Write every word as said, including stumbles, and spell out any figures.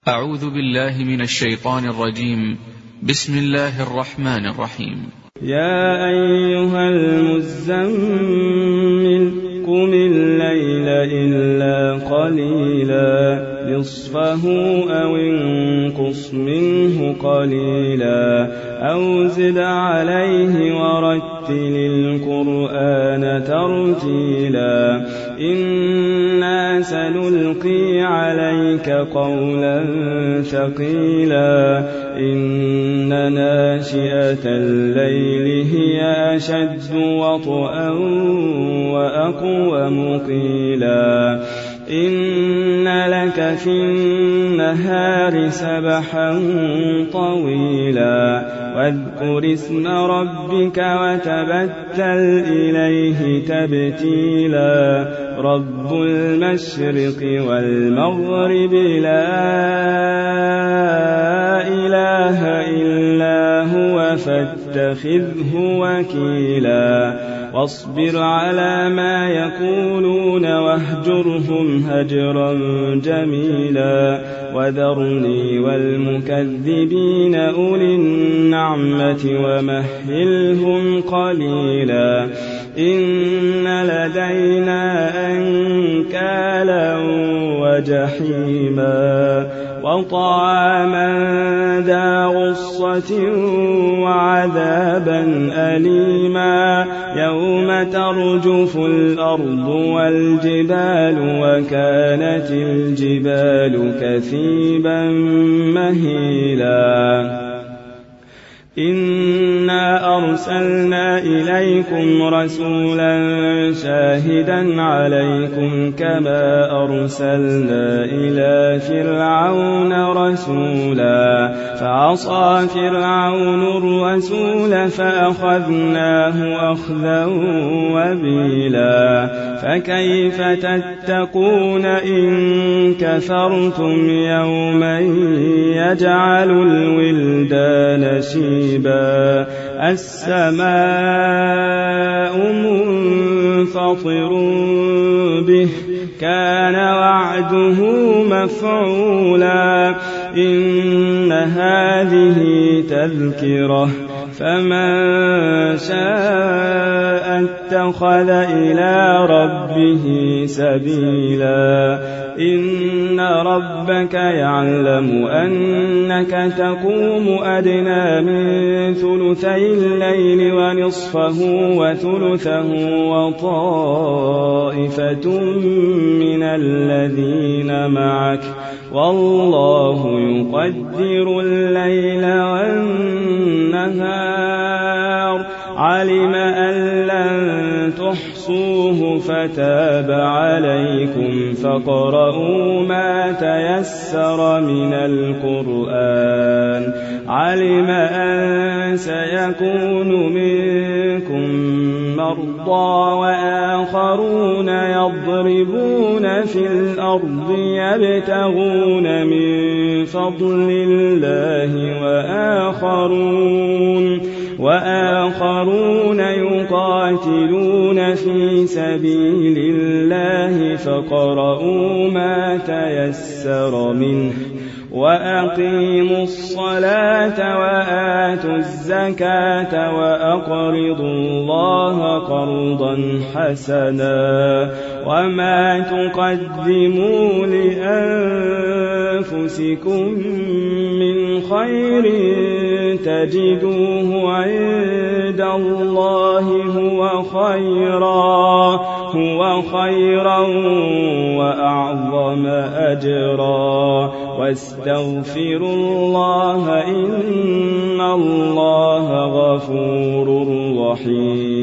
أعوذ بالله من الشيطان الرجيم. بسم الله الرحمن الرحيم. يا أيها المزمل قم الليل إلا قليلا نصفه أو انقص منه قليلا أو زد عليه ورتل القرآن ترتيلا إنا سنلقي عليك قولا ثقيلا إن ناشئة الليل هي أشد وطئا وأقوم قيلا إن لك في النهار سبحا طويلا واذكر اسم ربك وتبتل إليه تبتيلا رب المشرق والمغرب لا إله إلا هو فاتخذه وكيلا واصبر على ما يقولون واهجرهم هجرا جميلا وذرني والمكذبين أولي النعمة ومهلهم قليلا إن لدينا أنكالا وجحيما وطعاما ذا غصة وعذابا أليما يوم ترجف الأرض والجبال وكانت الجبال كثيبا مهيلا إنا أرسلنا إليكم رسولا شاهدا عليكم كما أرسلنا إلى فرعون رسولا فعصى فرعون الرسول فأخذناه أخذا وبيلا فكيف تتقون إن كفرتم يوما يجعل الولدان شيبا السماء منفطر به كان وعده مفعولا إن هذه تذكرة فمن شاء اتخذ إلى ربه سبيلا إن ربك يعلم أنك تقوم أدنى من ثلثي الليل ونصفه وثلثه وطائفة من الذين معك والله يقدر الليل والنهار علم أن لن تحصوه فتاب عليكم فاقرؤوا ما تيسر من القرآن علم أن سيكون منكم مرضى وآخرون يضربون في الأرض يبتغون من فضل الله وآخرون وآخرون يقاتلون في سبيل الله فاقرؤوا ما تيسر منه وأقيموا الصلاة وآتوا الزكاة وأقرضوا الله قرضا حسنا وما تقدموا لأنفسكم من خير تجدوه عند الله هو خيرا هو خيرا وأعظم أجرا واستغفروا الله إن الله غفور رحيم.